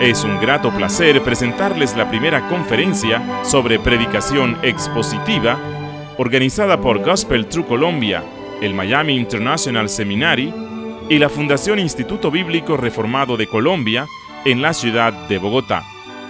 Es un grato placer presentarles la primera conferencia sobre predicación expositiva organizada por Gospel True Colombia, el Miami International Seminary y la Fundación Instituto Bíblico Reformado de Colombia en la ciudad de Bogotá.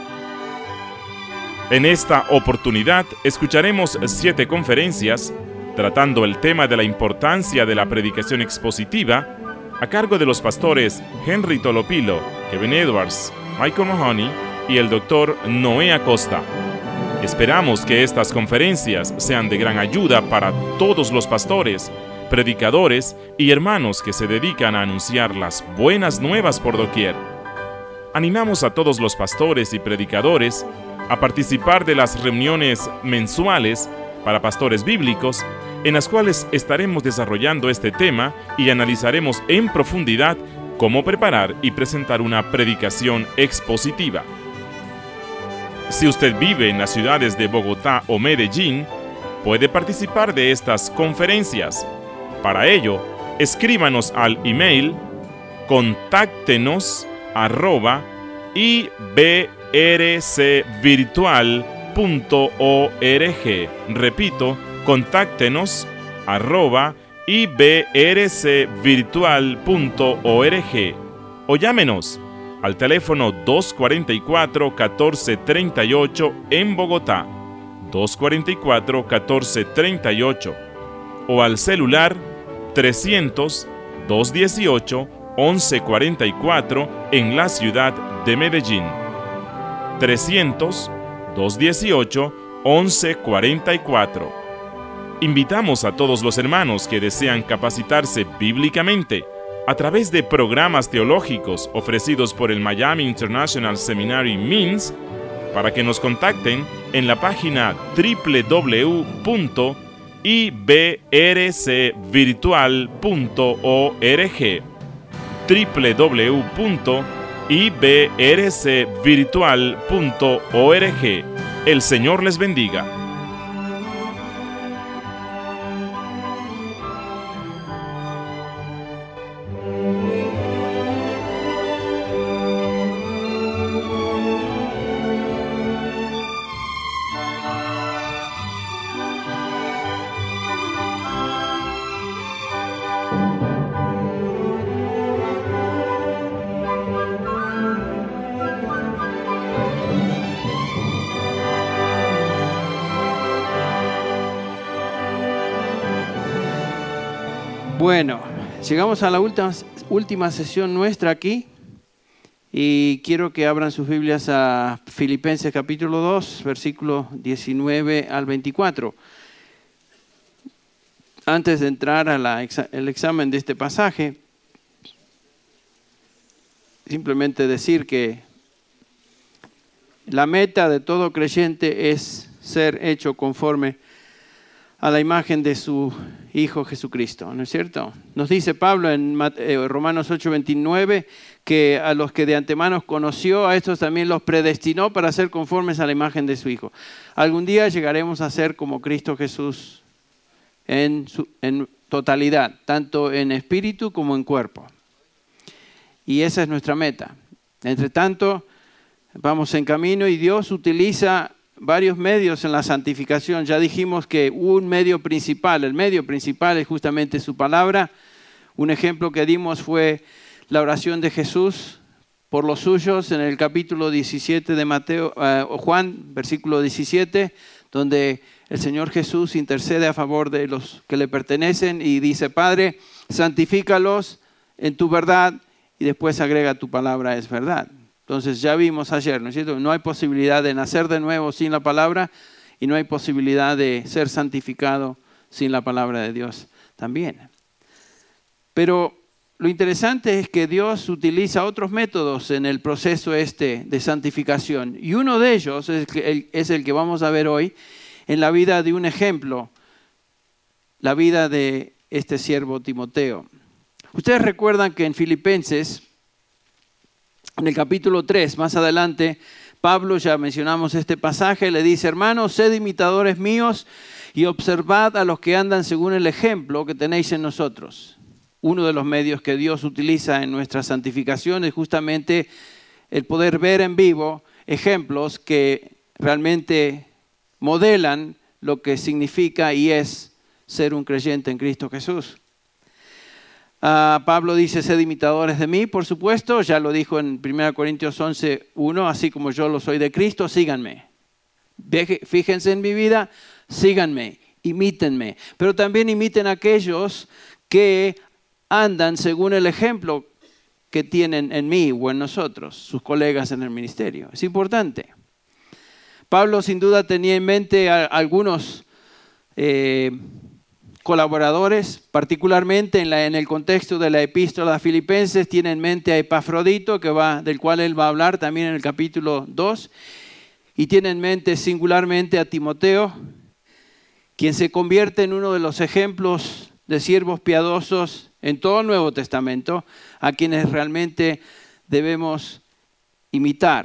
En esta oportunidad escucharemos 7 conferencias tratando el tema de la importancia de la predicación expositiva a cargo de los pastores Henry Tolopilo, Kevin Edwards, Michael Mahoney y el Dr. Noé Acosta. Esperamos que estas conferencias sean de gran ayuda para todos los pastores, predicadores y hermanos que se dedican a anunciar las buenas nuevas por doquier. Animamos a todos los pastores y predicadores a participar de las reuniones mensuales para pastores bíblicos, en las cuales estaremos desarrollando este tema y analizaremos en profundidad cómo preparar y presentar una predicación expositiva. Si usted vive en las ciudades de Bogotá o Medellín, puede participar de estas conferencias. Para ello, escríbanos al email contáctenos@ibrcvirtual.org. Repito, contáctenos @ibrcvirtual.org o llámenos al teléfono 244-1438 en Bogotá, 244-1438, o al celular 300-218-1144 en la ciudad de Medellín, 300-218-1144. Invitamos a todos los hermanos que desean capacitarse bíblicamente a través de programas teológicos ofrecidos por el Miami International Seminary MINS para que nos contacten en la página www.ibrcvirtual.org, www.ibrcvirtual.org. El Señor les bendiga. Bueno, llegamos a la última sesión nuestra aquí y quiero que abran sus Biblias a Filipenses capítulo 2, versículos 19 al 24. Antes de entrar al examen de este pasaje, simplemente decir que la meta de todo creyente es ser hecho conforme a la imagen de su Hijo Jesucristo, ¿no es cierto? Nos dice Pablo en Romanos 8:29 que a los que de antemano conoció, a estos también los predestinó para ser conformes a la imagen de su Hijo. Algún día llegaremos a ser como Cristo Jesús en totalidad, tanto en espíritu como en cuerpo. Y esa es nuestra meta. Entre tanto, vamos en camino y Dios utiliza varios medios en la santificación. Ya dijimos que un medio principal, el medio principal es justamente su palabra. Un ejemplo que dimos fue la oración de Jesús por los suyos en el capítulo 17 de Juan, versículo 17, donde el Señor Jesús intercede a favor de los que le pertenecen y dice: Padre, santifícalos en tu verdad, y después agrega: tu palabra es verdad. Entonces ya vimos ayer, ¿no es cierto? No hay posibilidad de nacer de nuevo sin la palabra y no hay posibilidad de ser santificado sin la palabra de Dios también. Pero lo interesante es que Dios utiliza otros métodos en el proceso de santificación. Y uno de ellos es el que vamos a ver hoy en la vida de un ejemplo, la vida de este siervo Timoteo. Ustedes recuerdan que en Filipenses, en el capítulo 3, más adelante, Pablo, ya mencionamos este pasaje, le dice: hermanos, sed imitadores míos y observad a los que andan según el ejemplo que tenéis en nosotros. Uno de los medios que Dios utiliza en nuestra santificación es justamente el poder ver en vivo ejemplos que realmente modelan lo que significa y es ser un creyente en Cristo Jesús. Pablo dice, sed imitadores de mí, por supuesto, ya lo dijo en 1 Corintios 11:1, así como yo lo soy de Cristo, síganme. Fíjense en mi vida, síganme, imítenme. Pero también imiten a aquellos que andan según el ejemplo que tienen en mí o en nosotros, sus colegas en el ministerio. Es importante. Pablo sin duda tenía en mente a algunos colaboradores, particularmente en el contexto de la epístola a Filipenses, tiene en mente a Epafrodito, del cual él va a hablar también en el capítulo 2, y tiene en mente singularmente a Timoteo, quien se convierte en uno de los ejemplos de siervos piadosos en todo el Nuevo Testamento, a quienes realmente debemos imitar.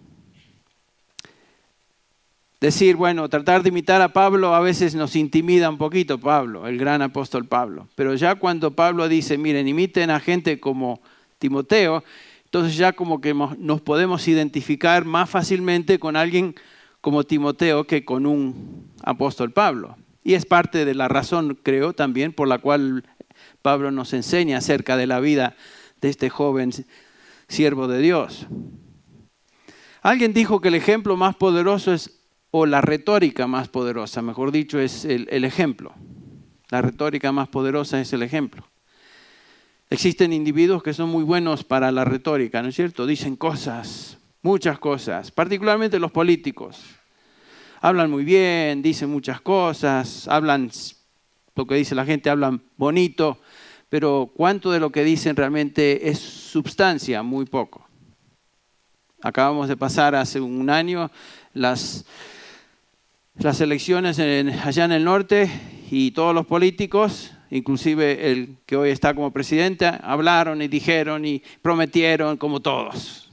Decir, bueno, tratar de imitar a Pablo a veces nos intimida un poquito, Pablo, el gran apóstol Pablo. Pero ya cuando Pablo dice, miren, imiten a gente como Timoteo, entonces ya como que nos podemos identificar más fácilmente con alguien como Timoteo que con un apóstol Pablo. Y es parte de la razón, creo, también por la cual Pablo nos enseña acerca de la vida de este joven siervo de Dios. Alguien dijo que el ejemplo más poderoso o la retórica más poderosa, mejor dicho, es el ejemplo. La retórica más poderosa es el ejemplo. Existen individuos que son muy buenos para la retórica, ¿no es cierto? Dicen cosas, muchas cosas, particularmente los políticos. Hablan muy bien, dicen muchas cosas, hablan lo que dice la gente, hablan bonito, pero ¿cuánto de lo que dicen realmente es substancia? Muy poco. Acabamos de pasar hace un año las elecciones allá en el norte y todos los políticos, inclusive el que hoy está como presidente, hablaron y dijeron y prometieron como todos.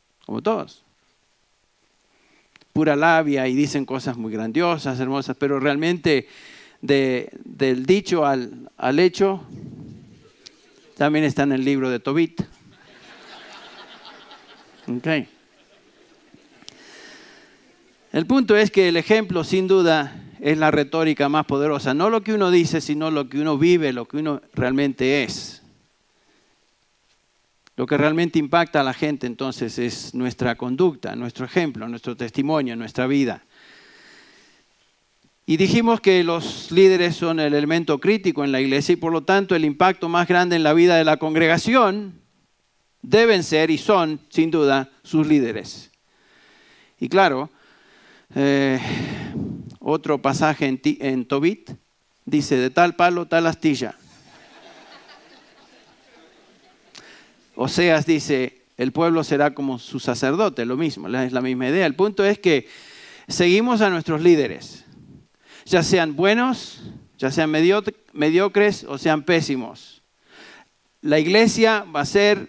Pura labia y dicen cosas muy grandiosas, hermosas, pero realmente del dicho al hecho también está en el libro de Tobit. Okay. El punto es que el ejemplo, sin duda, es la retórica más poderosa. No lo que uno dice, sino lo que uno vive, lo que uno realmente es. Lo que realmente impacta a la gente, entonces, es nuestra conducta, nuestro ejemplo, nuestro testimonio, nuestra vida. Y dijimos que los líderes son el elemento crítico en la iglesia y, por lo tanto, el impacto más grande en la vida de la congregación deben ser y son, sin duda, sus líderes. Y claro, otro pasaje en Tobit dice, de tal palo, tal astilla. Oseas dice, el pueblo será como su sacerdote, lo mismo, es la misma idea. El punto es que seguimos a nuestros líderes, ya sean buenos, ya sean mediocres o sean pésimos. La iglesia va a ser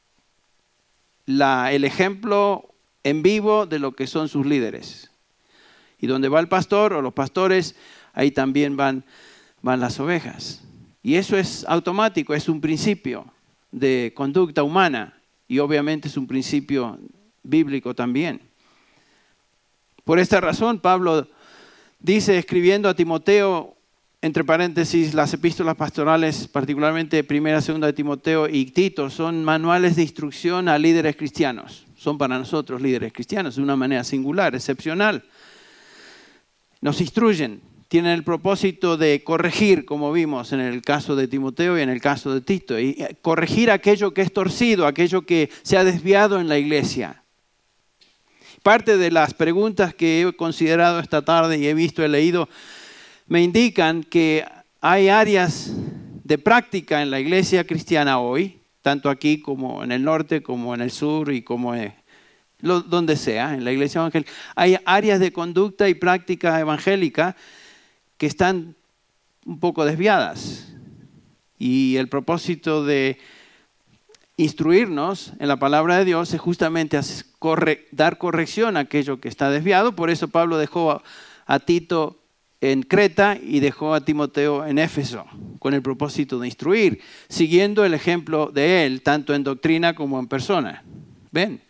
el ejemplo en vivo de lo que son sus líderes. Y donde va el pastor o los pastores, ahí también van las ovejas. Y eso es automático, es un principio de conducta humana y obviamente es un principio bíblico también. Por esta razón, Pablo dice, escribiendo a Timoteo, entre paréntesis, las epístolas pastorales, particularmente 1, 2 de Timoteo y Tito, son manuales de instrucción a líderes cristianos. Son para nosotros líderes cristianos de una manera singular, excepcional. Nos instruyen, tienen el propósito de corregir, como vimos en el caso de Timoteo y en el caso de Tito, y corregir aquello que es torcido, aquello que se ha desviado en la iglesia. Parte de las preguntas que he considerado esta tarde y he leído, me indican que hay áreas de práctica en la iglesia cristiana hoy, tanto aquí como en el norte, como en el sur y como donde sea, en la iglesia evangélica. Hay áreas de conducta y práctica evangélica que están un poco desviadas. Y el propósito de instruirnos en la palabra de Dios es justamente dar corrección a aquello que está desviado. Por eso Pablo dejó a Tito en Creta y dejó a Timoteo en Éfeso, con el propósito de instruir, siguiendo el ejemplo de él, tanto en doctrina como en persona. ¿Ven?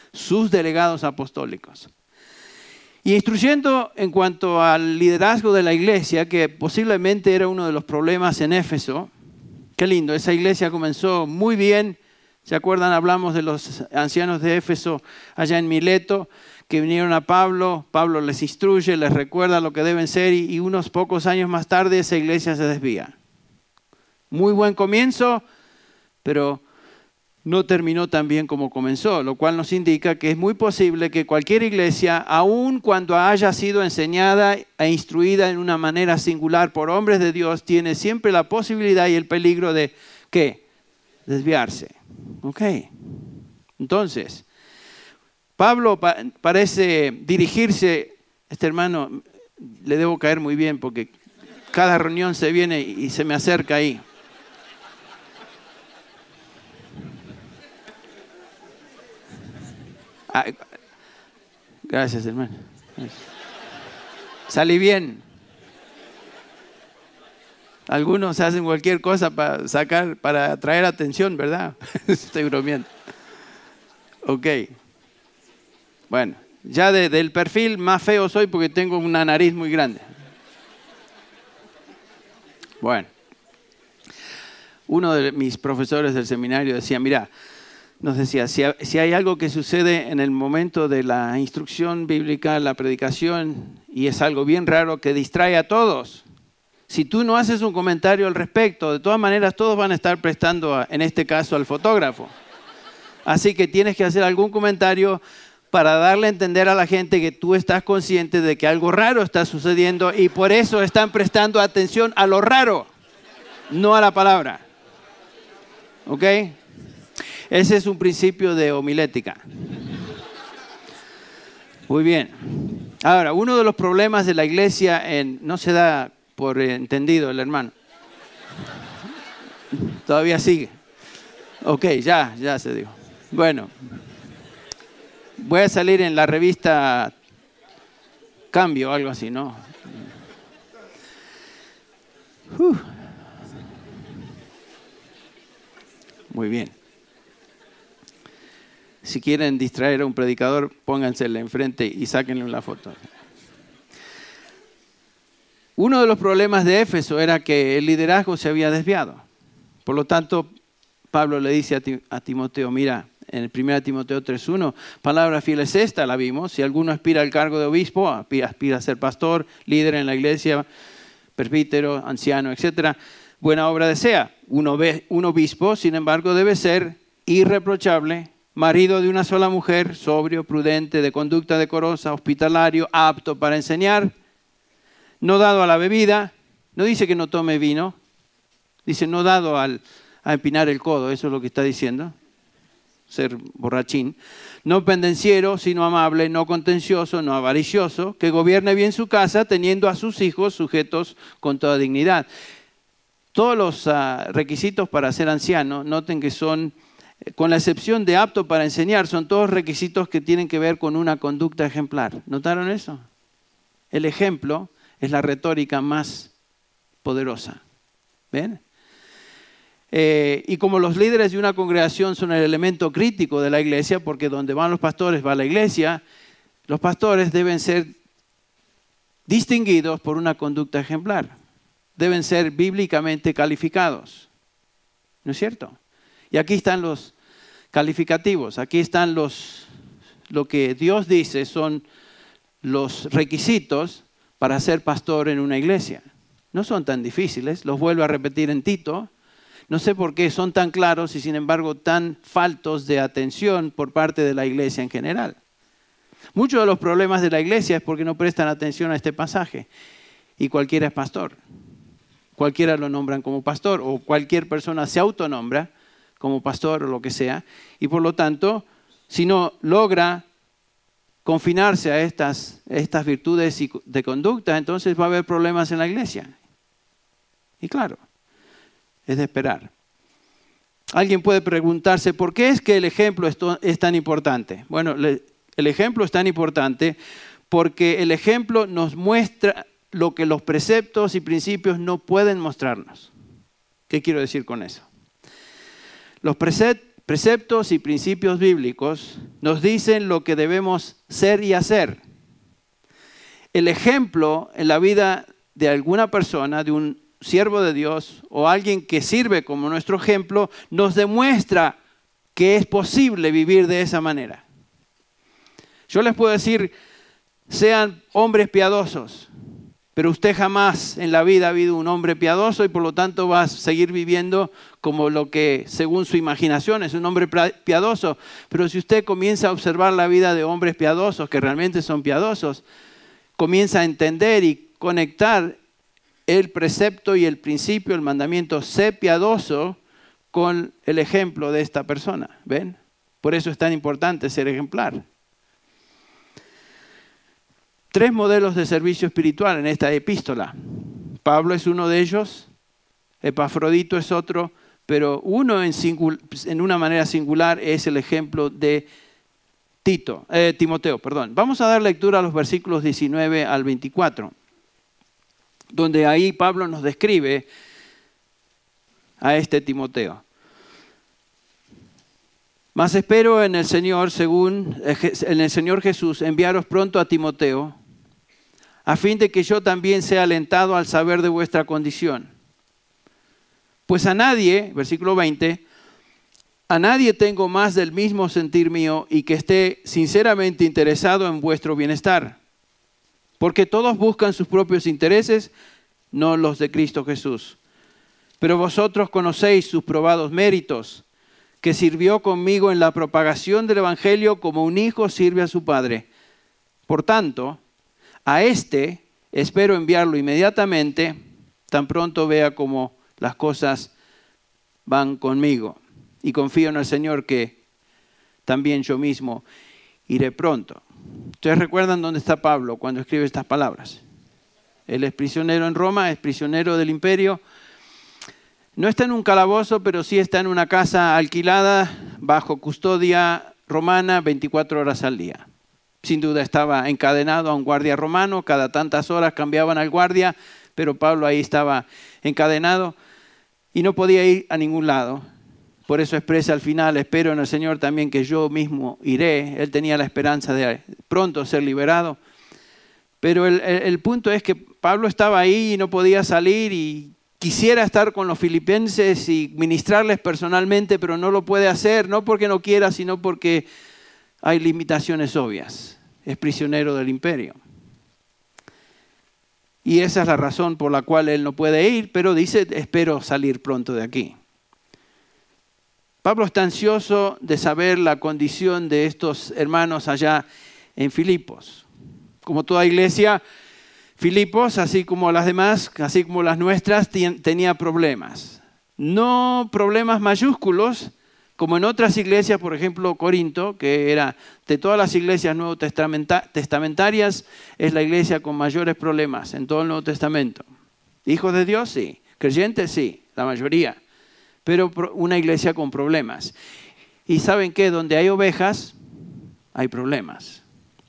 sus delegados apostólicos. Y instruyendo en cuanto al liderazgo de la iglesia, que posiblemente era uno de los problemas en Éfeso. Qué lindo, esa iglesia comenzó muy bien. ¿Se acuerdan? Hablamos de los ancianos de Éfeso allá en Mileto, que vinieron a Pablo. Pablo les instruye, les recuerda lo que deben ser y unos pocos años más tarde esa iglesia se desvía. Muy buen comienzo, pero no terminó tan bien como comenzó, lo cual nos indica que es muy posible que cualquier iglesia, aun cuando haya sido enseñada e instruida en una manera singular por hombres de Dios, tiene siempre la posibilidad y el peligro de, ¿qué? Desviarse. Ok. Entonces, Pablo parece dirigirse, este hermano le debo caer muy bien porque cada reunión se viene y se me acerca ahí. Gracias, hermano. Salí bien. Algunos hacen cualquier cosa para atraer atención, ¿verdad? Estoy bromeando. Ok. Bueno, ya del perfil más feo soy porque tengo una nariz muy grande. Bueno. Uno de mis profesores del seminario decía, mira, nos decía, si hay algo que sucede en el momento de la instrucción bíblica, la predicación, y es algo bien raro que distrae a todos, si tú no haces un comentario al respecto, de todas maneras todos van a estar prestando, en este caso, al fotógrafo. Así que tienes que hacer algún comentario para darle a entender a la gente que tú estás consciente de que algo raro está sucediendo y por eso están prestando atención a lo raro, no a la palabra. ¿Ok? Ese es un principio de homilética. Muy bien. Ahora, uno de los problemas de la iglesia, no se da por entendido el hermano. Todavía sigue. Ok, ya se dijo. Bueno, voy a salir en la revista Cambio o algo así, ¿no? Muy bien. Si quieren distraer a un predicador, póngansele enfrente y sáquenle una foto. Uno de los problemas de Éfeso era que el liderazgo se había desviado. Por lo tanto, Pablo le dice a Timoteo, mira, en el 1 Timoteo 3:1, palabra fiel es esta, la vimos. Si alguno aspira al cargo de obispo, aspira a ser pastor, líder en la iglesia, presbítero, anciano, etc., buena obra desea. Un obispo, sin embargo, debe ser irreprochable, marido de una sola mujer, sobrio, prudente, de conducta decorosa, hospitalario, apto para enseñar, no dado a la bebida. No dice que no tome vino, dice no dado a empinar el codo, eso es lo que está diciendo, ser borrachín. No pendenciero, sino amable, no contencioso, no avaricioso, que gobierne bien su casa, teniendo a sus hijos sujetos con toda dignidad. Todos los requisitos para ser anciano, noten que son, con la excepción de apto para enseñar, son todos requisitos que tienen que ver con una conducta ejemplar. ¿Notaron eso? El ejemplo es la retórica más poderosa. ¿Ven? Y como los líderes de una congregación son el elemento crítico de la iglesia, porque donde van los pastores va la iglesia, los pastores deben ser distinguidos por una conducta ejemplar. Deben ser bíblicamente calificados. ¿No es cierto? Y aquí están los calificativos, aquí están lo que Dios dice son los requisitos para ser pastor en una iglesia. No son tan difíciles, los vuelvo a repetir en Tito. No sé por qué son tan claros y sin embargo tan faltos de atención por parte de la iglesia en general. Muchos de los problemas de la iglesia es porque no prestan atención a este pasaje. Y cualquiera es pastor. Cualquiera lo nombran como pastor o cualquier persona se autonombra como pastor o lo que sea. Y por lo tanto, si no logra confinarse a estas virtudes de conducta, entonces va a haber problemas en la iglesia. Y claro, es de esperar. Alguien puede preguntarse, ¿por qué es que el ejemplo es tan importante? Bueno, el ejemplo es tan importante porque el ejemplo nos muestra lo que los preceptos y principios no pueden mostrarnos. ¿Qué quiero decir con eso? Los preceptos preceptos y principios bíblicos nos dicen lo que debemos ser y hacer. El ejemplo en la vida de alguna persona, de un siervo de Dios o alguien que sirve como nuestro ejemplo, nos demuestra que es posible vivir de esa manera. Yo les puedo decir, sean hombres piadosos, pero usted jamás en la vida ha habido un hombre piadoso y por lo tanto va a seguir viviendo como lo que según su imaginación es un hombre piadoso. Pero si usted comienza a observar la vida de hombres piadosos, que realmente son piadosos, comienza a entender y conectar el precepto y el principio, el mandamiento, sé piadoso con el ejemplo de esta persona. ¿Ven? Por eso es tan importante ser ejemplar. 3 modelos de servicio espiritual en esta epístola. Pablo es uno de ellos, Epafrodito es otro, pero uno en una manera singular es el ejemplo de Timoteo. Vamos a dar lectura a los versículos 19 al 24, donde ahí Pablo nos describe a este Timoteo. Mas espero en el Señor, en el Señor Jesús, enviaros pronto a Timoteo, a fin de que yo también sea alentado al saber de vuestra condición. Pues a nadie, versículo 20, a nadie tengo más del mismo sentir mío y que esté sinceramente interesado en vuestro bienestar. Porque todos buscan sus propios intereses, no los de Cristo Jesús. Pero vosotros conocéis sus probados méritos, que sirvió conmigo en la propagación del Evangelio como un hijo sirve a su padre. Por tanto, a este espero enviarlo inmediatamente, tan pronto vea cómo las cosas van conmigo. Y confío en el Señor que también yo mismo iré pronto. ¿Ustedes recuerdan dónde está Pablo cuando escribe estas palabras? Él es prisionero en Roma, es prisionero del imperio. No está en un calabozo, pero sí está en una casa alquilada bajo custodia romana 24 horas al día. Sin duda estaba encadenado a un guardia romano, cada tantas horas cambiaban al guardia, pero Pablo ahí estaba encadenado y no podía ir a ningún lado. Por eso expresa al final, espero en el Señor también que yo mismo iré. Él tenía la esperanza de pronto ser liberado. Pero el punto es que Pablo estaba ahí y no podía salir y quisiera estar con los filipenses y ministrarles personalmente, pero no lo puede hacer, no porque no quiera, sino porque hay limitaciones obvias. Es prisionero del imperio. Y esa es la razón por la cual él no puede ir, pero dice, espero salir pronto de aquí. Pablo está ansioso de saber la condición de estos hermanos allá en Filipos. Como toda iglesia, Filipos, así como las demás, así como las nuestras, tenía problemas. No problemas mayúsculos, como en otras iglesias, por ejemplo, Corinto, que era de todas las iglesias nuevo testamentarias, es la iglesia con mayores problemas en todo el Nuevo Testamento. Hijos de Dios, sí. Creyentes, sí, la mayoría. Pero una iglesia con problemas. Y ¿saben qué? Donde hay ovejas, hay problemas.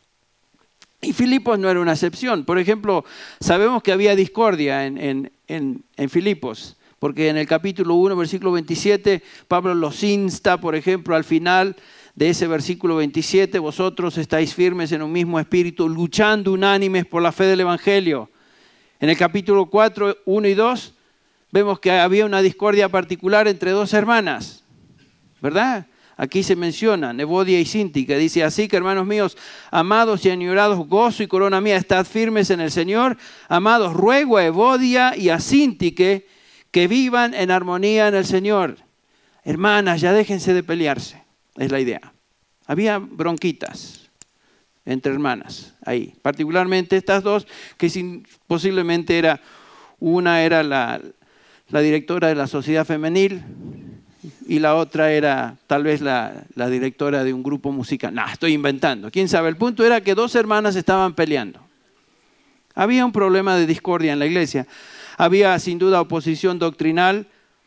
Y Filipos no era una excepción. Por ejemplo, sabemos que había discordia en Filipos, porque en el capítulo 1, versículo 27, Pablo los insta, por ejemplo, al final de ese versículo 27, vosotros estáis firmes en un mismo espíritu, luchando unánimes por la fe del Evangelio. En el capítulo 4, 1 y 2, vemos que había una discordia particular entre 2 hermanas, ¿verdad? Aquí se mencionan Evodia y Síntique. Dice, así que hermanos míos, amados y añorados, gozo y corona mía, estad firmes en el Señor. Amados, ruego a Evodia y a Síntique que vivan en armonía en el Señor. Hermanas, ya déjense de pelearse, es la idea. Había bronquitas entre hermanas ahí, particularmente estas 2, que posiblemente una era la directora de la sociedad femenil y la otra era tal vez la directora de un grupo musical. No, estoy inventando. ¿Quién sabe? El punto era que 2 hermanas estaban peleando. Había un problema de discordia en la iglesia. Había sin duda oposición doctrinal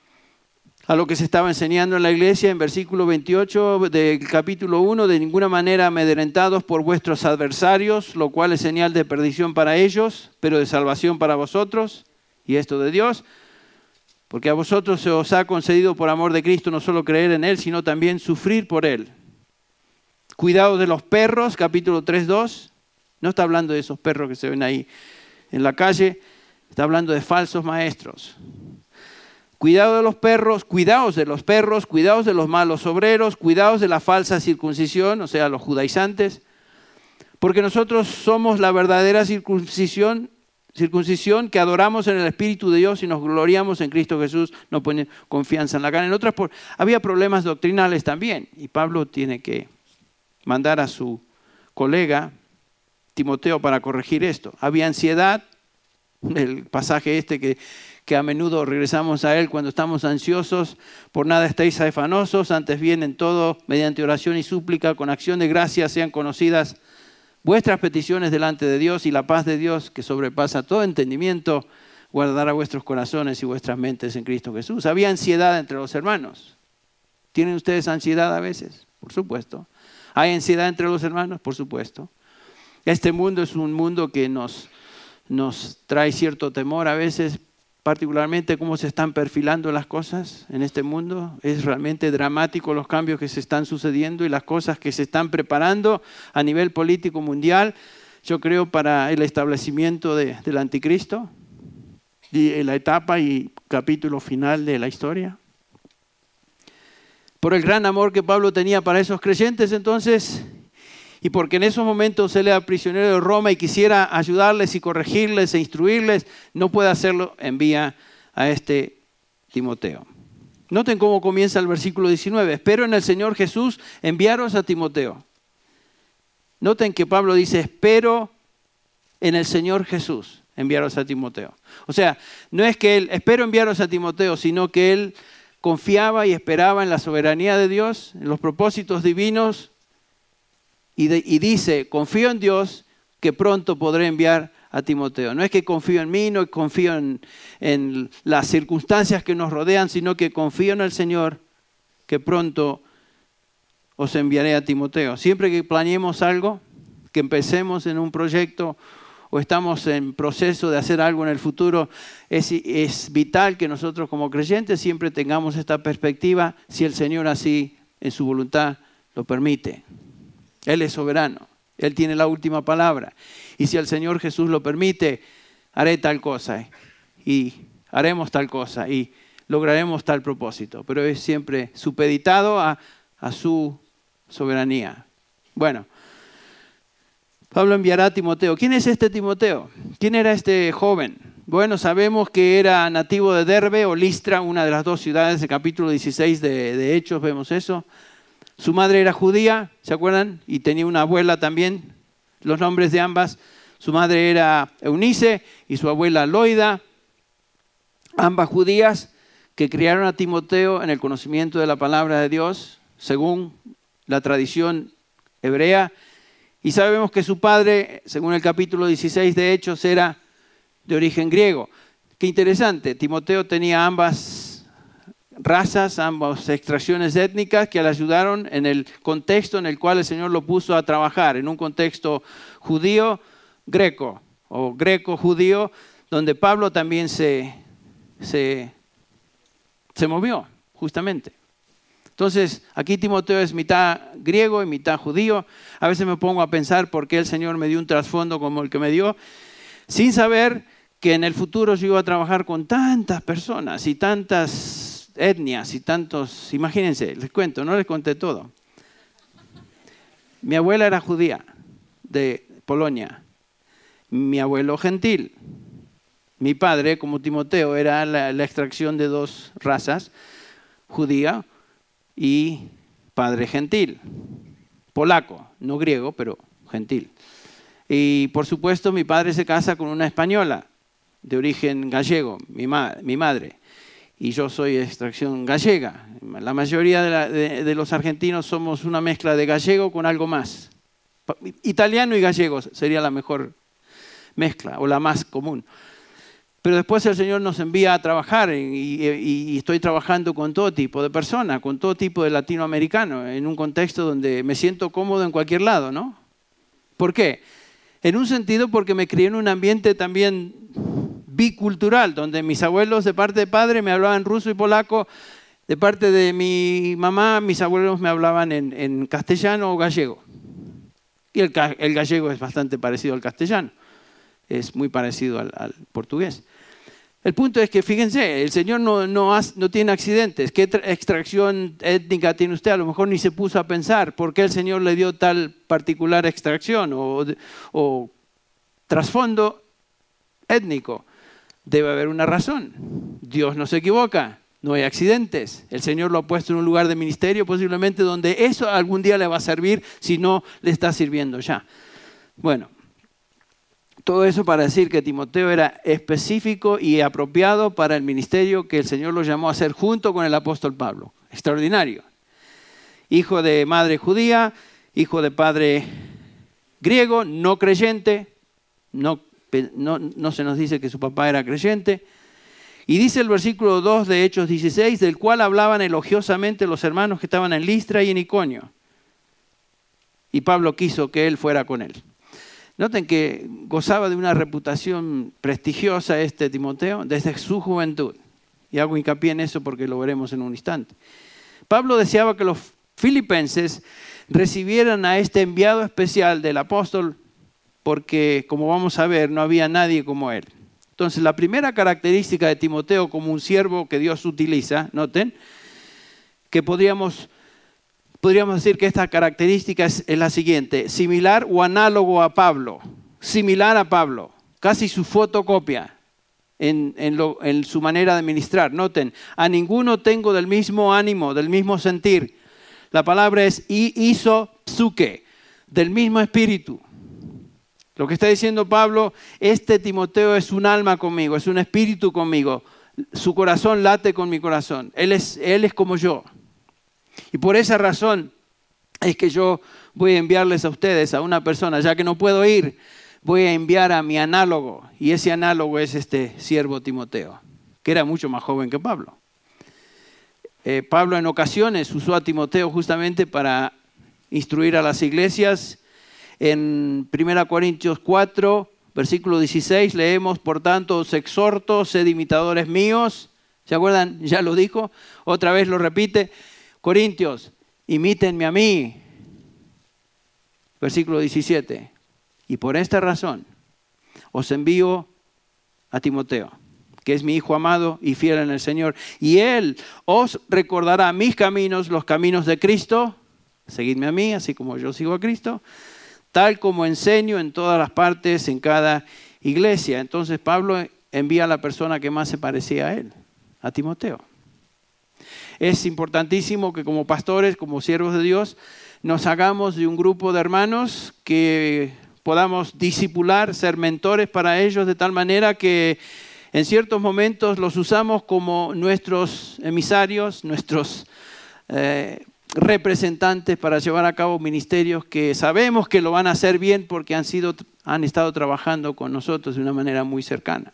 a lo que se estaba enseñando en la iglesia. En versículo 28 del capítulo 1, de ninguna manera amedrentados por vuestros adversarios, lo cual es señal de perdición para ellos, pero de salvación para vosotros, y esto de Dios, Porque a vosotros se os ha concedido por amor de Cristo no solo creer en Él, sino también sufrir por Él. Cuidado de los perros, capítulo 3:2. No está hablando de esos perros que se ven ahí en la calle, está hablando de falsos maestros. Cuidado de los perros, cuidaos de los perros, cuidaos de los malos obreros, cuidaos de la falsa circuncisión, o sea, los judaizantes, porque nosotros somos la verdadera circuncisión que adoramos en el Espíritu de Dios y nos gloriamos en Cristo Jesús, no ponen confianza en la carne. Había problemas doctrinales también, y Pablo tiene que mandar a su colega Timoteo para corregir esto. Había ansiedad, el pasaje que a menudo regresamos a él cuando estamos ansiosos, por nada estéis afanosos, antes bien en todo, mediante oración y súplica, con acción de gracias sean conocidas vuestras peticiones delante de Dios, y la paz de Dios, que sobrepasa todo entendimiento, guardará vuestros corazones y vuestras mentes en Cristo Jesús. Había ansiedad entre los hermanos. ¿Tienen ustedes ansiedad a veces? Por supuesto. ¿Hay ansiedad entre los hermanos? Por supuesto. Este mundo es un mundo que nos trae cierto temor a veces, particularmente cómo se están perfilando las cosas en este mundo. Es realmente dramático los cambios que se están sucediendo y las cosas que se están preparando a nivel político mundial, yo creo, para el establecimiento del anticristo y la etapa y capítulo final de la historia. Por el gran amor que Pablo tenía para esos creyentes, entonces, y porque en esos momentos él era prisionero de Roma y quisiera ayudarles y corregirles e instruirles, no puede hacerlo, envía a este Timoteo. Noten cómo comienza el versículo 19. Espero en el Señor Jesús enviaros a Timoteo. Noten que Pablo dice, espero en el Señor Jesús enviaros a Timoteo. O sea, no es que él, espero enviaros a Timoteo, sino que él confiaba y esperaba en la soberanía de Dios, en los propósitos divinos, y dice, confío en Dios que pronto podré enviar a Timoteo. No es que confío en mí, no confío en las circunstancias que nos rodean, sino que confío en el Señor que pronto os enviaré a Timoteo. Siempre que planeemos algo, que empecemos en un proyecto o estamos en proceso de hacer algo en el futuro, es vital que nosotros como creyentes siempre tengamos esta perspectiva, si el Señor así en su voluntad lo permite. Él es soberano, Él tiene la última palabra. Y si el Señor Jesús lo permite, haré tal cosa y haremos tal cosa y lograremos tal propósito. Pero es siempre supeditado a su soberanía. Bueno, Pablo enviará a Timoteo. ¿Quién es este Timoteo? ¿Quién era este joven? Bueno, sabemos que era nativo de Derbe o Listra, una de las dos ciudades del capítulo 16 de Hechos, vemos eso. Su madre era judía, ¿se acuerdan? Y tenía una abuela también, los nombres de ambas. Su madre era Eunice y su abuela Loida, ambas judías que criaron a Timoteo en el conocimiento de la palabra de Dios, según la tradición hebrea. Y sabemos que su padre, según el capítulo 16 de Hechos, era de origen griego. Qué interesante, Timoteo tenía ambas razas, ambas extracciones étnicas que le ayudaron en el contexto en el cual el Señor lo puso a trabajar, en un contexto judío-greco o greco-judío, donde Pablo también se movió, justamente. Entonces, aquí Timoteo es mitad griego y mitad judío. A veces me pongo a pensar por qué el Señor me dio un trasfondo como el que me dio, sin saber que en el futuro yo iba a trabajar con tantas personas y tantas etnias y tantos, imagínense, les cuento, no les conté todo. Mi abuela era judía de Polonia, mi abuelo gentil, mi padre como Timoteo era la extracción de dos razas, judía y padre gentil, polaco, no griego, pero gentil. Y por supuesto mi padre se casa con una española de origen gallego, mi madre. Y yo soy de extracción gallega. La mayoría de los argentinos somos una mezcla de gallego con algo más. Italiano y gallego sería la mejor mezcla o la más común. Pero después el Señor nos envía a trabajar y estoy trabajando con todo tipo de personas, con todo tipo de latinoamericanos, en un contexto donde me siento cómodo en cualquier lado, ¿no? ¿Por qué? En un sentido porque me crié en un ambiente también bicultural, donde mis abuelos de parte de padre me hablaban ruso y polaco, de parte de mi mamá, mis abuelos me hablaban en castellano o gallego. Y el gallego es bastante parecido al castellano, es muy parecido al portugués. El punto es que, fíjense, el Señor no tiene accidentes. ¿Qué extracción étnica tiene usted? A lo mejor ni se puso a pensar por qué el Señor le dio tal particular extracción o trasfondo étnico. Debe haber una razón. Dios no se equivoca, no hay accidentes. El Señor lo ha puesto en un lugar de ministerio posiblemente donde eso algún día le va a servir si no le está sirviendo ya. Bueno. Todo eso para decir que Timoteo era específico y apropiado para el ministerio que el Señor lo llamó a hacer junto con el apóstol Pablo. Extraordinario. Hijo de madre judía, hijo de padre griego, no creyente. No se nos dice que su papá era creyente. Y dice el versículo 2 de Hechos 16, del cual hablaban elogiosamente los hermanos que estaban en Listra y en Iconio. Y Pablo quiso que él fuera con él. Noten que gozaba de una reputación prestigiosa Timoteo desde su juventud. Y hago hincapié en eso porque lo veremos en un instante. Pablo deseaba que los filipenses recibieran a este enviado especial del apóstol porque, como vamos a ver, no había nadie como él. Entonces, la primera característica de Timoteo como un siervo que Dios utiliza, noten, que podríamos decir que esta característica es la siguiente: similar o análogo a Pablo, similar a Pablo, casi su fotocopia en su manera de ministrar. Noten, a ninguno tengo del mismo ánimo, del mismo sentir. La palabra es isopsuke, del mismo espíritu. Lo que está diciendo Pablo, Timoteo es un alma conmigo, es un espíritu conmigo. Su corazón late con mi corazón. Él es como yo. Y por esa razón es que yo voy a enviarles a ustedes a una persona, ya que no puedo ir, voy a enviar a mi análogo. Y ese análogo es este siervo Timoteo, que era mucho más joven que Pablo. Pablo en ocasiones usó a Timoteo justamente para instruir a las iglesias. En 1 Corintios 4, versículo 16, leemos, por tanto, os exhorto, sed imitadores míos. ¿Se acuerdan? Ya lo dijo. Otra vez lo repite. Corintios, imítenme a mí. Versículo 17. Y por esta razón os envío a Timoteo, que es mi hijo amado y fiel en el Señor. Y él os recordará mis caminos, los caminos de Cristo. Seguidme a mí, así como yo sigo a Cristo. Tal como enseño en todas las partes, en cada iglesia. Entonces Pablo envía a la persona que más se parecía a él, a Timoteo. Es importantísimo que como pastores, como siervos de Dios, nos hagamos de un grupo de hermanos que podamos discipular, ser mentores para ellos de tal manera que en ciertos momentos los usamos como nuestros emisarios, nuestros representantes para llevar a cabo ministerios que sabemos que lo van a hacer bien porque han estado trabajando con nosotros de una manera muy cercana.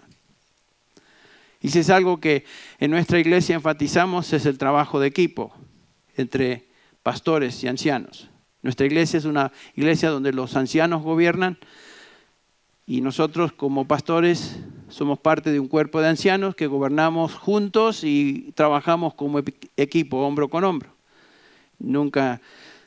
Y si es algo que en nuestra iglesia enfatizamos es el trabajo de equipo entre pastores y ancianos. Nuestra iglesia es una iglesia donde los ancianos gobiernan y nosotros como pastores somos parte de un cuerpo de ancianos que gobernamos juntos y trabajamos como equipo, hombro con hombro. Nunca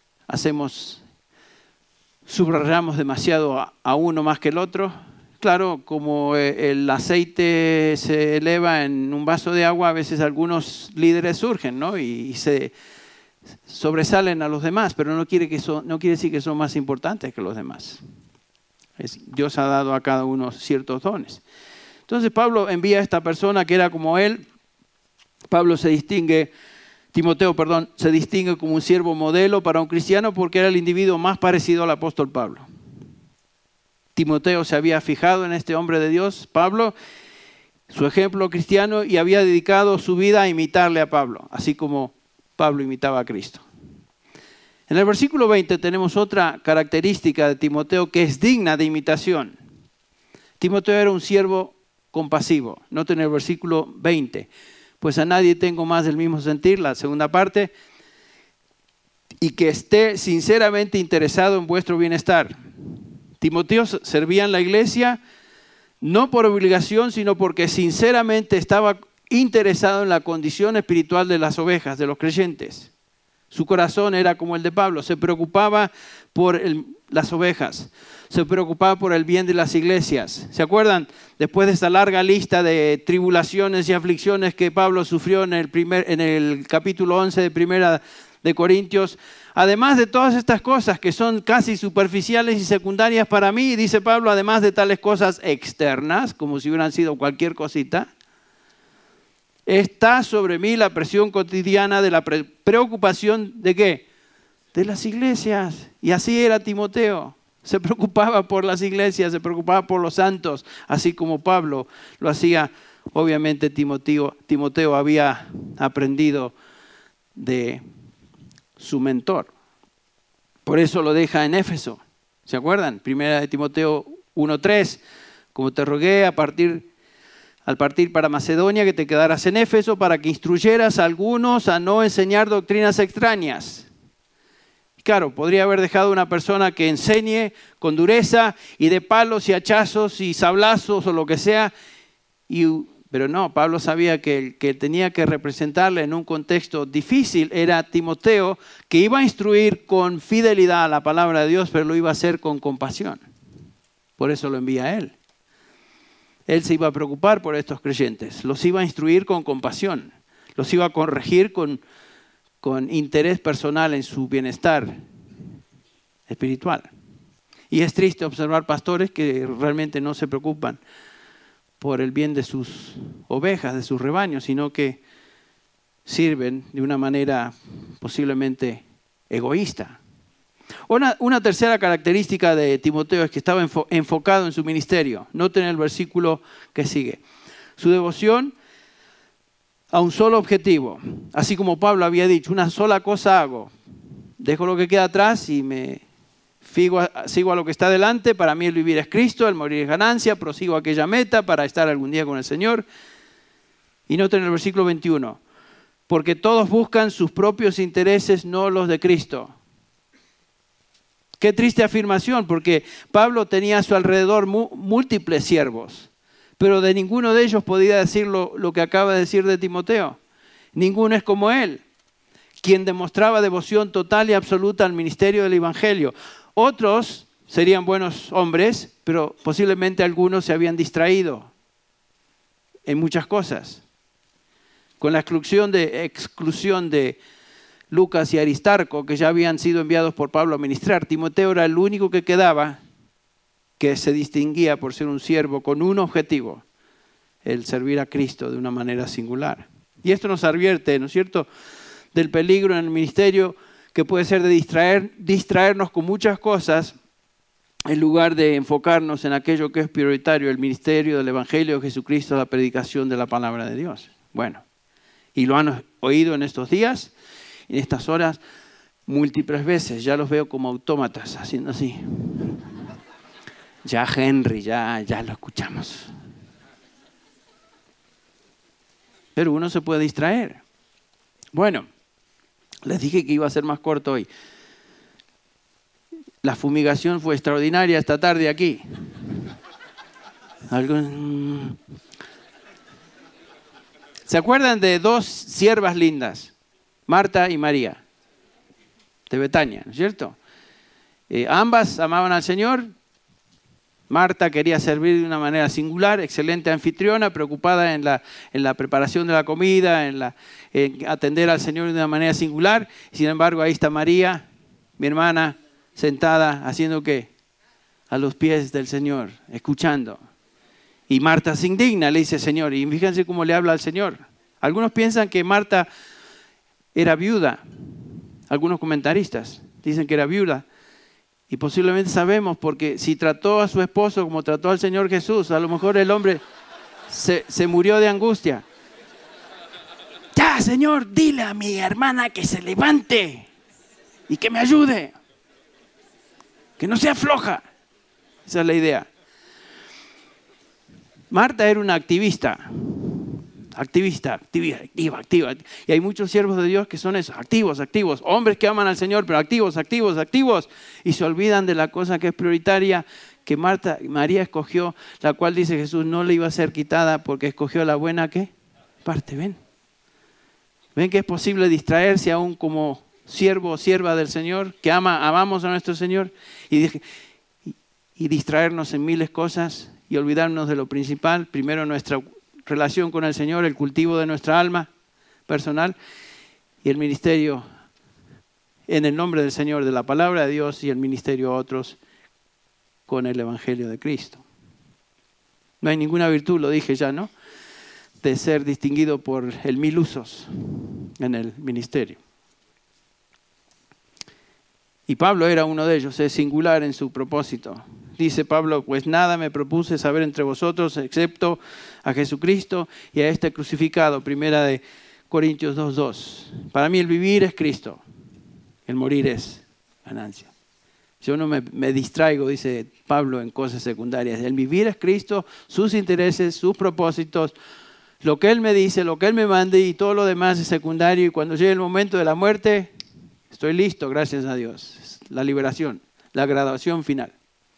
subrayamos demasiado a uno más que el otro. Claro, como el aceite se eleva en un vaso de agua, a veces algunos líderes surgen, ¿no? y se sobresalen a los demás, pero no quiere decir que son más importantes que los demás. Dios ha dado a cada uno ciertos dones. Entonces Pablo envía a esta persona que era como él. Timoteo se distingue como un siervo modelo para un cristiano porque era el individuo más parecido al apóstol Pablo. Timoteo se había fijado en este hombre de Dios, Pablo, su ejemplo cristiano, y había dedicado su vida a imitarle a Pablo, así como Pablo imitaba a Cristo. En el versículo 20 tenemos otra característica de Timoteo que es digna de imitación. Timoteo era un siervo compasivo. Noten el versículo 20. Pues a nadie tengo más del mismo sentir, la segunda parte, y que esté sinceramente interesado en vuestro bienestar. Timoteo servía en la iglesia no por obligación, sino porque sinceramente estaba interesado en la condición espiritual de las ovejas, de los creyentes. Su corazón era como el de Pablo, se preocupaba por las ovejas, se preocupaba por el bien de las iglesias. ¿Se acuerdan? Después de esa larga lista de tribulaciones y aflicciones que Pablo sufrió en el capítulo 11 de Primera de Corintios, además de todas estas cosas que son casi superficiales y secundarias para mí, dice Pablo, además de tales cosas externas, como si hubieran sido cualquier cosita, está sobre mí la presión cotidiana de la preocupación ¿de qué? De las iglesias. Y así era Timoteo. Se preocupaba por las iglesias, se preocupaba por los santos, así como Pablo lo hacía. Obviamente Timoteo había aprendido de su mentor. Por eso lo deja en Éfeso. ¿Se acuerdan? Primera de Timoteo 1:3. Como te rogué al partir para Macedonia, que te quedaras en Éfeso para que instruyeras a algunos a no enseñar doctrinas extrañas. Claro, podría haber dejado una persona que enseñe con dureza y de palos y hachazos y sablazos o lo que sea. Pero no, Pablo sabía que el que tenía que representarle en un contexto difícil era Timoteo, que iba a instruir con fidelidad a la palabra de Dios, pero lo iba a hacer con compasión. Por eso lo envía a él. Él se iba a preocupar por estos creyentes, los iba a instruir con compasión, los iba a corregir con interés personal en su bienestar espiritual. Y es triste observar pastores que realmente no se preocupan por el bien de sus ovejas, de sus rebaños, sino que sirven de una manera posiblemente egoísta. Una tercera característica de Timoteo es que estaba enfocado en su ministerio. Noten el versículo que sigue. Su devoción a un solo objetivo. Así como Pablo había dicho, una sola cosa hago. Dejo lo que queda atrás y me sigo a lo que está delante. Para mí el vivir es Cristo, el morir es ganancia. Prosigo a aquella meta para estar algún día con el Señor. Y noten el versículo 21. Porque todos buscan sus propios intereses, no los de Cristo. Qué triste afirmación, porque Pablo tenía a su alrededor múltiples siervos, pero de ninguno de ellos podía decir lo que acaba de decir de Timoteo. Ninguno es como él, quien demostraba devoción total y absoluta al ministerio del Evangelio. Otros serían buenos hombres, pero posiblemente algunos se habían distraído en muchas cosas. Con la exclusión de Lucas y Aristarco, que ya habían sido enviados por Pablo a ministrar, Timoteo era el único que quedaba que se distinguía por ser un siervo con un objetivo, el servir a Cristo de una manera singular. Y esto nos advierte, ¿no es cierto?, del peligro en el ministerio que puede ser de distraernos con muchas cosas en lugar de enfocarnos en aquello que es prioritario, el ministerio del Evangelio de Jesucristo, la predicación de la palabra de Dios. Bueno, y lo han oído en estos días, en estas horas, múltiples veces. Ya los veo como autómatas, haciendo así. Ya Henry, ya lo escuchamos. Pero uno se puede distraer. Bueno, les dije que iba a ser más corto hoy. La fumigación fue extraordinaria esta tarde aquí. ¿Se acuerdan de dos siervas lindas? Marta y María, de Betania, ¿no es cierto? Ambas amaban al Señor. Marta quería servir de una manera singular, excelente anfitriona, preocupada en la preparación de la comida, en atender al Señor de una manera singular. Sin embargo, ahí está María, mi hermana, sentada, ¿haciendo qué? A los pies del Señor, escuchando. Y Marta se indigna, le dice Señor, y fíjense cómo le habla al Señor. Algunos piensan que Marta era viuda. Algunos comentaristas dicen que era viuda. Y posiblemente sabemos, porque si trató a su esposo como trató al Señor Jesús, a lo mejor el hombre se murió de angustia. Ya, Señor, dile a mi hermana que se levante y que me ayude. Que no sea floja. Esa es la idea. Marta era una activista. activista, activa. Y hay muchos siervos de Dios que son esos, activos. Hombres que aman al Señor, pero activos. Y se olvidan de la cosa que es prioritaria, que María escogió, la cual dice Jesús no le iba a ser quitada porque escogió la buena ¿qué? Parte. ¿Ven que es posible distraerse aún como siervo o sierva del Señor, que amamos a nuestro Señor y distraernos en miles de cosas y olvidarnos de lo principal? Primero nuestra relación con el Señor, el cultivo de nuestra alma personal y el ministerio en el nombre del Señor, de la palabra de Dios, y el ministerio a otros con el Evangelio de Cristo. No hay ninguna virtud, lo dije ya, ¿no?, de ser distinguido por el 1000 usos en el ministerio. Y Pablo era uno de ellos, es singular en su propósito. Dice Pablo, pues nada me propuse saber entre vosotros excepto a Jesucristo y a este crucificado. Primera de Corintios 2:2. Para mí el vivir es Cristo, el morir es ganancia. Yo no me distraigo, dice Pablo, en cosas secundarias. El vivir es Cristo, sus intereses, sus propósitos, lo que Él me dice, lo que Él me mande, y todo lo demás es secundario. Y cuando llegue el momento de la muerte, estoy listo, gracias a Dios. La liberación, la graduación final.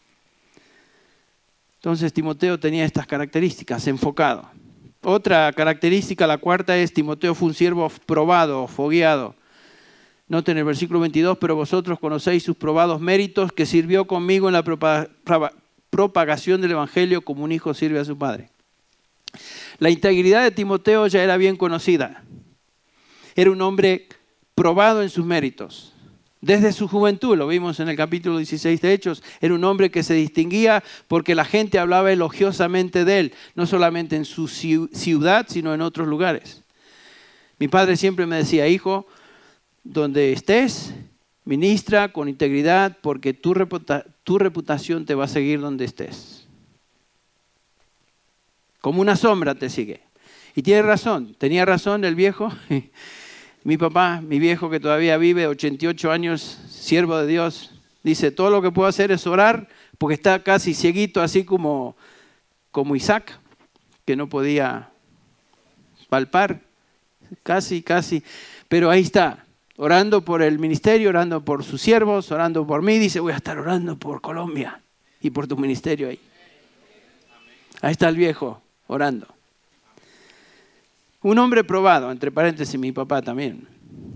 Entonces Timoteo tenía estas características, enfocado. Otra característica, la cuarta, es Timoteo fue un siervo probado, fogueado. Noten el versículo 22, pero vosotros conocéis sus probados méritos, que sirvió conmigo en la propagación del Evangelio como un hijo sirve a su padre. La integridad de Timoteo ya era bien conocida. Era un hombre probado en sus méritos. Desde su juventud, lo vimos en el capítulo 16 de Hechos, era un hombre que se distinguía porque la gente hablaba elogiosamente de él, no solamente en su ciudad, sino en otros lugares. Mi padre siempre me decía, hijo, donde estés, ministra con integridad, porque tu reputación te va a seguir donde estés. Como una sombra te sigue. Y tiene razón, tenía razón el viejo. Mi papá, mi viejo que todavía vive, 88 años, siervo de Dios, dice, todo lo que puedo hacer es orar, porque está casi cieguito, así como Isaac, que no podía palpar, casi, pero ahí está, orando por el ministerio, orando por sus siervos, orando por mí. Dice, voy a estar orando por Colombia y por tu ministerio ahí. Ahí está el viejo, orando. Un hombre probado, entre paréntesis, mi papá también.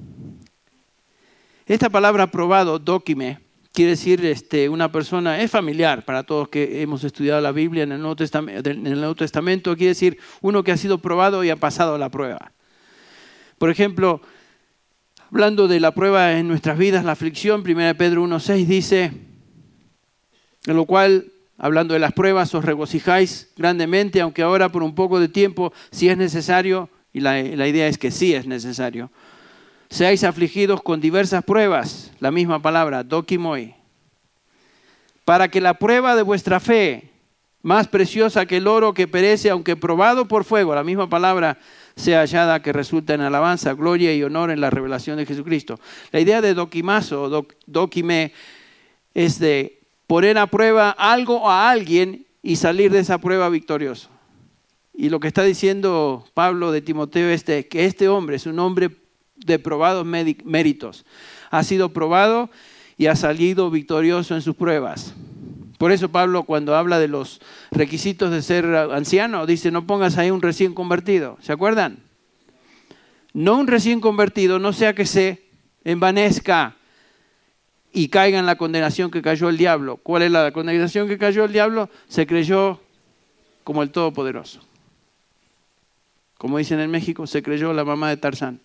Esta palabra probado, dokime, quiere decir una persona, es familiar para todos que hemos estudiado la Biblia en el Nuevo Testamento, quiere decir uno que ha sido probado y ha pasado la prueba. Por ejemplo, hablando de la prueba en nuestras vidas, la aflicción, 1 Pedro 1:6 dice, en lo cual, hablando de las pruebas, os regocijáis grandemente, aunque ahora por un poco de tiempo, si es necesario, y la idea es que sí es necesario, seáis afligidos con diversas pruebas, la misma palabra, dokimoi, para que la prueba de vuestra fe, más preciosa que el oro que perece, aunque probado por fuego, la misma palabra, sea hallada, que resulta en alabanza, gloria y honor en la revelación de Jesucristo. La idea de dokimazo, dokime, es de poner a prueba algo o a alguien y salir de esa prueba victorioso. Y lo que está diciendo Pablo de Timoteo es que este hombre es un hombre de probados méritos. Ha sido probado y ha salido victorioso en sus pruebas. Por eso Pablo, cuando habla de los requisitos de ser anciano, dice, no pongas ahí un recién convertido. ¿Se acuerdan? No un recién convertido, no sea que se envanezca y caiga en la condenación que cayó el diablo. ¿Cuál es la condenación que cayó el diablo? Se creyó como el Todopoderoso. Como dicen en México, se creyó la mamá de Tarzán.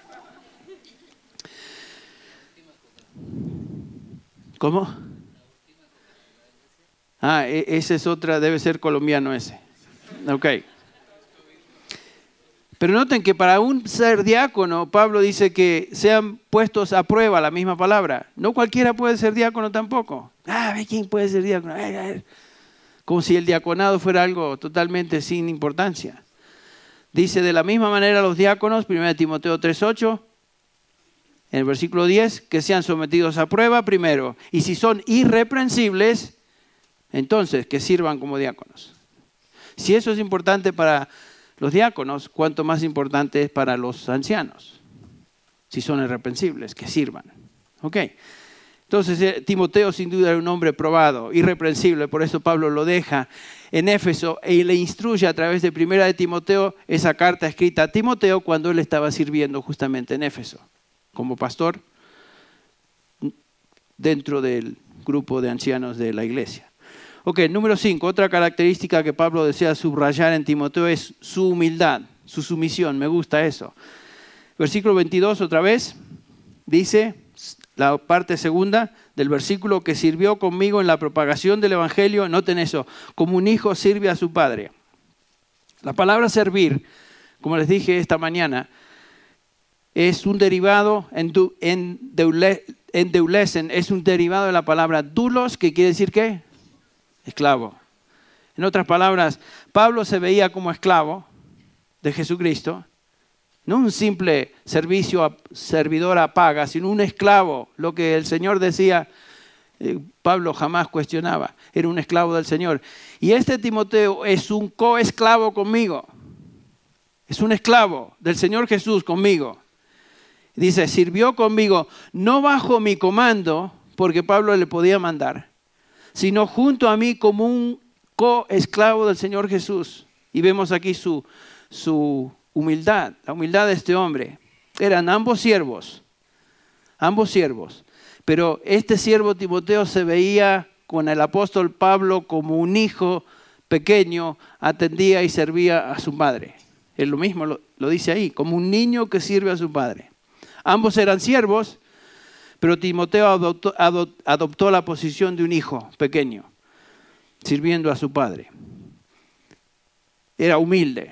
¿Cómo? Ese es otra, debe ser colombiano ese. Ok. Pero noten que para un ser diácono, Pablo dice que sean puestos a prueba, la misma palabra. No cualquiera puede ser diácono tampoco. ¿Quién puede ser diácono? Como si el diaconado fuera algo totalmente sin importancia. Dice de la misma manera los diáconos, 1 Timoteo 3:8, en el versículo 10, que sean sometidos a prueba primero. Y si son irreprensibles, entonces que sirvan como diáconos. Si eso es importante para los diáconos, cuánto más importante es para los ancianos, si son irreprensibles, que sirvan. ¿Ok? Entonces, Timoteo sin duda era un hombre probado, irreprensible, por eso Pablo lo deja en Éfeso y le instruye a través de Primera de Timoteo, esa carta escrita a Timoteo cuando él estaba sirviendo justamente en Éfeso, como pastor dentro del grupo de ancianos de la iglesia. Ok, número 5, otra característica que Pablo desea subrayar en Timoteo es su humildad, su sumisión, me gusta eso. Versículo 22 otra vez, dice, la parte segunda del versículo, que sirvió conmigo en la propagación del evangelio, noten eso, como un hijo sirve a su padre. La palabra servir, como les dije esta mañana, es un derivado endeulesen, es un derivado de la palabra doulos, que quiere decir ¿qué? Esclavo. En otras palabras, Pablo se veía como esclavo de Jesucristo, no un simple servidor a paga, sino un esclavo. Lo que el Señor decía, Pablo jamás cuestionaba. Era un esclavo del Señor. Y este Timoteo es un coesclavo conmigo. Es un esclavo del Señor Jesús conmigo. Dice, sirvió conmigo, no bajo mi comando, porque Pablo le podía mandar, sino junto a mí como un coesclavo del Señor Jesús. Y vemos aquí su humildad, la humildad de este hombre. Eran ambos siervos, pero este siervo Timoteo se veía con el apóstol Pablo como un hijo pequeño, atendía y servía a su padre. Es lo mismo, lo dice ahí, como un niño que sirve a su padre. Ambos eran siervos, pero Timoteo adoptó la posición de un hijo pequeño, sirviendo a su padre. Era humilde.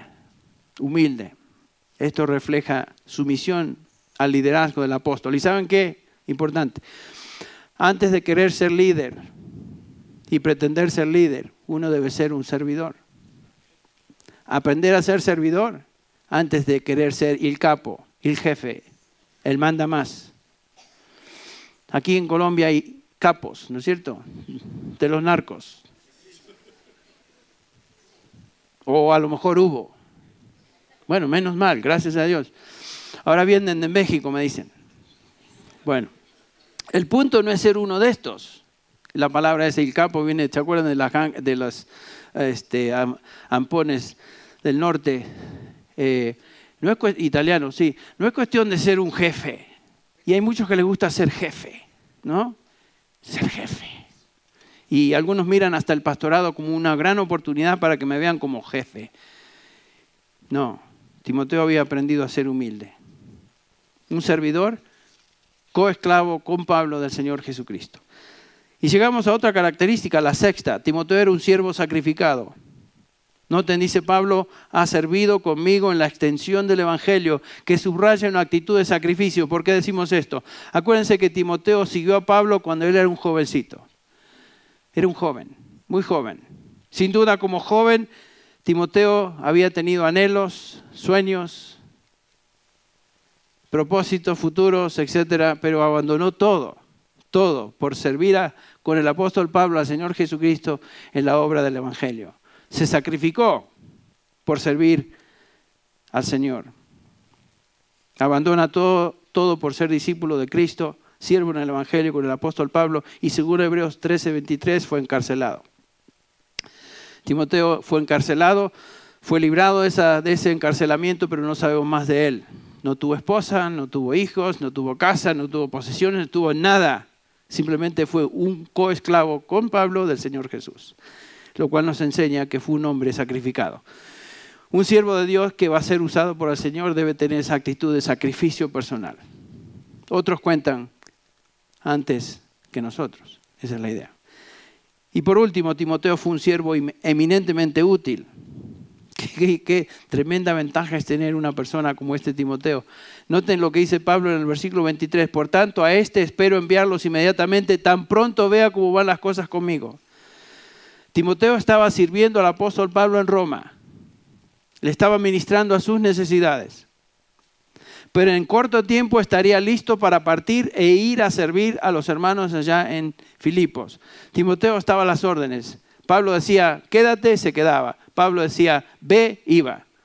Esto refleja sumisión al liderazgo del apóstol. ¿Y saben qué? Importante. Antes de querer ser líder y pretender ser líder, uno debe ser un servidor. Aprender a ser servidor antes de querer ser el capo, el jefe, el manda más. Aquí en Colombia hay capos, ¿no es cierto? De los narcos. O a lo mejor hubo. Bueno, menos mal, gracias a Dios. Ahora vienen de México, me dicen. Bueno, el punto no es ser uno de estos. La palabra es el capo, viene, ¿se acuerdan de los ampones del norte? No es italiano, sí. No es cuestión de ser un jefe. Y hay muchos que les gusta ser jefe, ¿no? Ser jefe. Y algunos miran hasta el pastorado como una gran oportunidad para que me vean como jefe. No, Timoteo había aprendido a ser humilde. Un servidor, coesclavo con Pablo del Señor Jesucristo. Y llegamos a otra característica, la sexta. Timoteo era un siervo sacrificado. Noten, dice Pablo, ha servido conmigo en la extensión del evangelio, que subraya una actitud de sacrificio. ¿Por qué decimos esto? Acuérdense que Timoteo siguió a Pablo cuando él era un jovencito. Era un joven, muy joven. Sin duda, como joven, Timoteo había tenido anhelos, sueños, propósitos futuros, etcétera, pero abandonó todo por servir con el apóstol Pablo al Señor Jesucristo en la obra del evangelio. Se sacrificó por servir al Señor. Abandona todo por ser discípulo de Cristo, siervo en el evangelio con el apóstol Pablo, y según Hebreos 13:23 fue encarcelado. Timoteo fue encarcelado, fue librado de ese encarcelamiento, pero no sabemos más de él. No tuvo esposa, no tuvo hijos, no tuvo casa, no tuvo posesiones, no tuvo nada. Simplemente fue un coesclavo con Pablo del Señor Jesús, lo cual nos enseña que fue un hombre sacrificado. Un siervo de Dios que va a ser usado por el Señor debe tener esa actitud de sacrificio personal. Otros cuentan antes que nosotros, esa es la idea. Y por último, Timoteo fue un siervo eminentemente útil. Qué tremenda ventaja es tener una persona como este Timoteo. Noten lo que dice Pablo en el versículo 23. Por tanto, a este espero enviarlos inmediatamente, tan pronto vea cómo van las cosas conmigo. Timoteo estaba sirviendo al apóstol Pablo en Roma. Le estaba ministrando a sus necesidades. Pero en corto tiempo estaría listo para partir e ir a servir a los hermanos allá en Filipos. Timoteo estaba a las órdenes. Pablo decía, quédate, se quedaba. Pablo decía, ve, iba.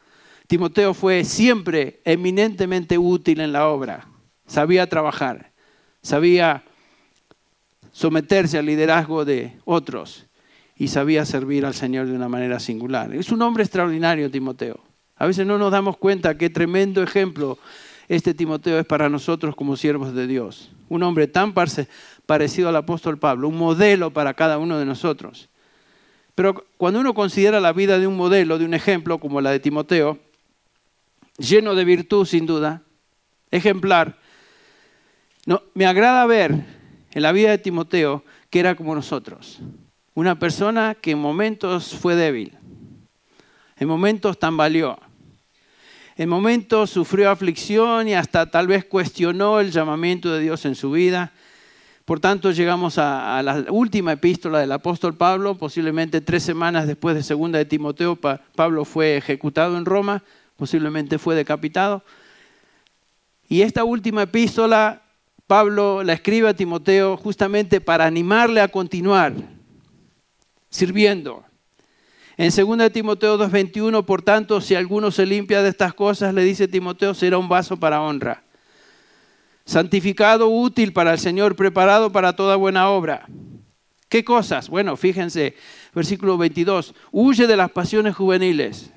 Timoteo fue siempre eminentemente útil en la obra. Sabía trabajar, sabía someterse al liderazgo de otros y sabía servir al Señor de una manera singular. Es un hombre extraordinario, Timoteo. A veces no nos damos cuenta qué tremendo ejemplo este Timoteo es para nosotros como siervos de Dios. Un hombre tan parecido al apóstol Pablo, un modelo para cada uno de nosotros. Pero cuando uno considera la vida de un modelo, de un ejemplo como la de Timoteo, lleno de virtud sin duda, ejemplar, no, me agrada ver en la vida de Timoteo que era como nosotros. Una persona que en momentos fue débil, en momentos tambaleó, en momentos sufrió aflicción y hasta tal vez cuestionó el llamamiento de Dios en su vida. Por tanto, llegamos a la última epístola del apóstol Pablo, posiblemente 3 semanas después de 2 de Timoteo, Pablo fue ejecutado en Roma, posiblemente fue decapitado. Y esta última epístola, Pablo la escribe a Timoteo justamente para animarle a continuar sirviendo. En 2 de Timoteo 2:21, por tanto, si alguno se limpia de estas cosas, le dice Timoteo, será un vaso para honra, santificado, útil para el Señor, preparado para toda buena obra. ¿Qué cosas? Bueno, fíjense, versículo 22, huye de las pasiones juveniles.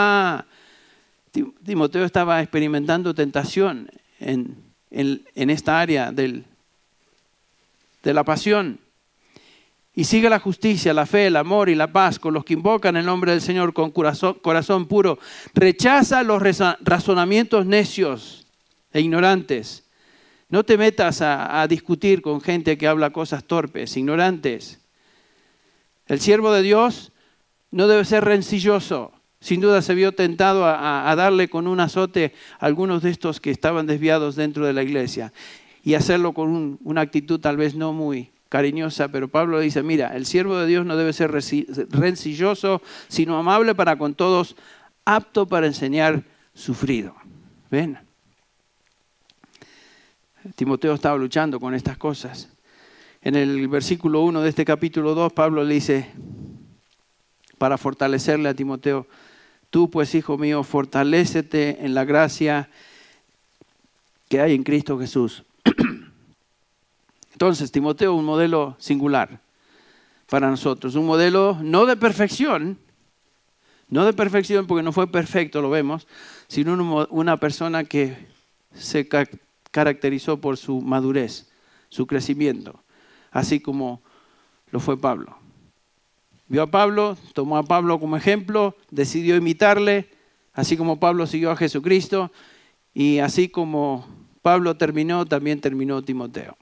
Timoteo estaba experimentando tentación en esta área de la pasión. Y sigue la justicia, la fe, el amor y la paz con los que invocan el nombre del Señor con corazón puro. Rechaza los razonamientos necios e ignorantes. No te metas a discutir con gente que habla cosas torpes, ignorantes. El siervo de Dios no debe ser rencilloso. Sin duda se vio tentado a darle con un azote a algunos de estos que estaban desviados dentro de la iglesia y hacerlo con una actitud tal vez no muy cariñosa, pero Pablo dice, mira, el siervo de Dios no debe ser rencilloso, sino amable para con todos, apto para enseñar, sufrido. ¿Ven? Timoteo estaba luchando con estas cosas. En el versículo 1 de este capítulo 2, Pablo le dice, para fortalecerle a Timoteo, tú pues, hijo mío, fortalécete en la gracia que hay en Cristo Jesús. Entonces, Timoteo, un modelo singular para nosotros. Un modelo no de perfección porque no fue perfecto, lo vemos, sino una persona que se caracterizó por su madurez, su crecimiento, así como lo fue Pablo. Vio a Pablo, tomó a Pablo como ejemplo, decidió imitarle, así como Pablo siguió a Jesucristo, y así como Pablo terminó, también terminó Timoteo.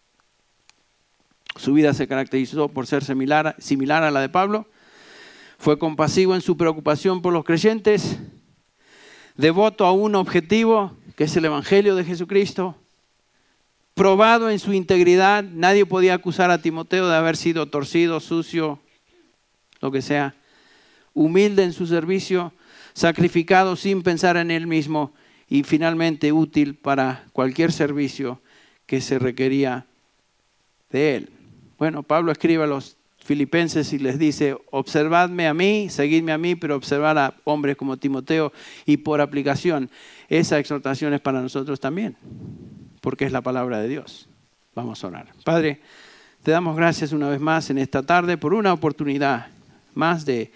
Su vida se caracterizó por ser similar a la de Pablo. Fue compasivo en su preocupación por los creyentes, devoto a un objetivo, que es el Evangelio de Jesucristo, probado en su integridad. Nadie podía acusar a Timoteo de haber sido torcido, sucio, lo que sea. Humilde en su servicio, sacrificado sin pensar en él mismo y finalmente útil para cualquier servicio que se requería de él. Bueno, Pablo escribe a los filipenses y les dice, observadme a mí, seguidme a mí, pero observad a hombres como Timoteo, y por aplicación, esa exhortación es para nosotros también, porque es la palabra de Dios. Vamos a orar. Padre, te damos gracias una vez más en esta tarde por una oportunidad más de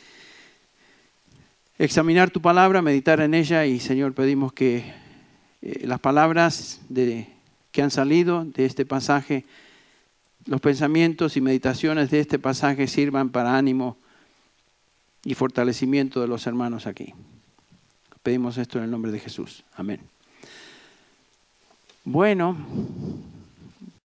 examinar tu palabra, meditar en ella, y Señor, pedimos que las palabras que han salido de este pasaje, los pensamientos y meditaciones de este pasaje sirvan para ánimo y fortalecimiento de los hermanos aquí. Pedimos esto en el nombre de Jesús. Amén. Bueno.